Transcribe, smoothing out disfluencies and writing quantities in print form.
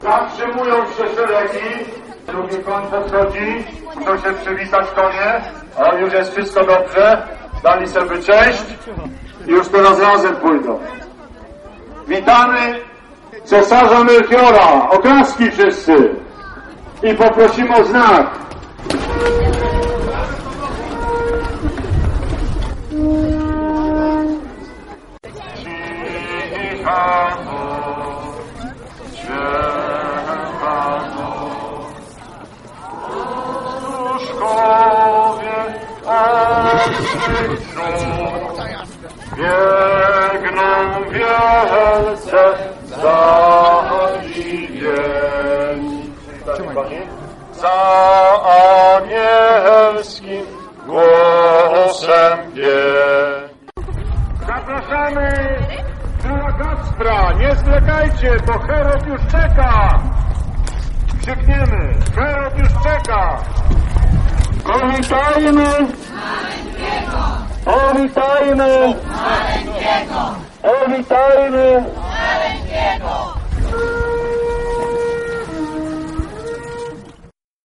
Zatrzymują się szeregi, drugi koń podchodzi, muszą się przywitać konie. O, już jest wszystko dobrze, dali sobie cześć i już teraz razem pójdą. Witamy cesarza Melchiora, oklaski wszyscy i poprosimy o znak. Biegną wielce za anielskim głosem biegnie. Zapraszamy króla Kacpra, nie zwlekajcie, bo Herod już czeka. Krzykniemy, Herod już czeka. Powitajmy! Powitajmy! Powitajmy!